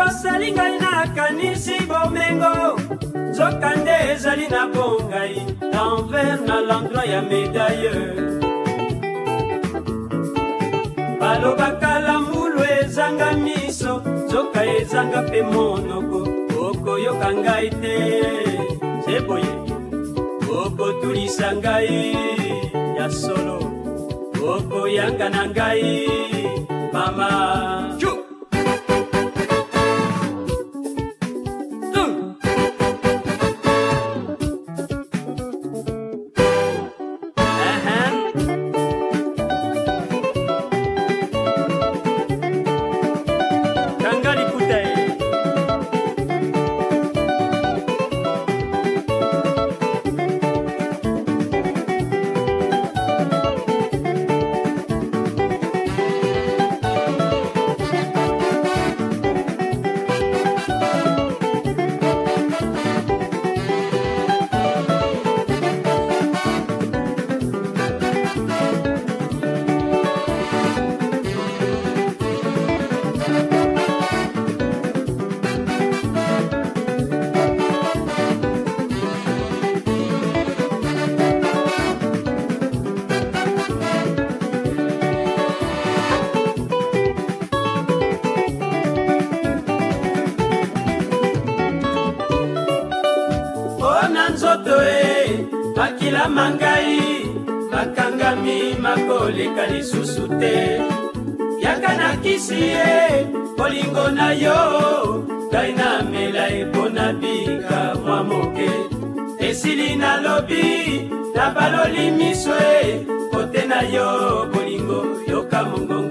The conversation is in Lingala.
bosali ngai nakanisi bomengo nzoka nde ezali na bongai l'envers na l'endroit ya médaille balobaka lamulu ezanga miso nzoka ezanga mpe monoko okoyoka ngai te seboye okotulisa ngai ya solo okoyanga na ngai mama makila mangai makangami makoleka lisusu te yaka na kisi ye bolingo na yo ngai namela epona bika mwa moke esili nalobi na baloli miso e kote na yo bolingo yoka mongongo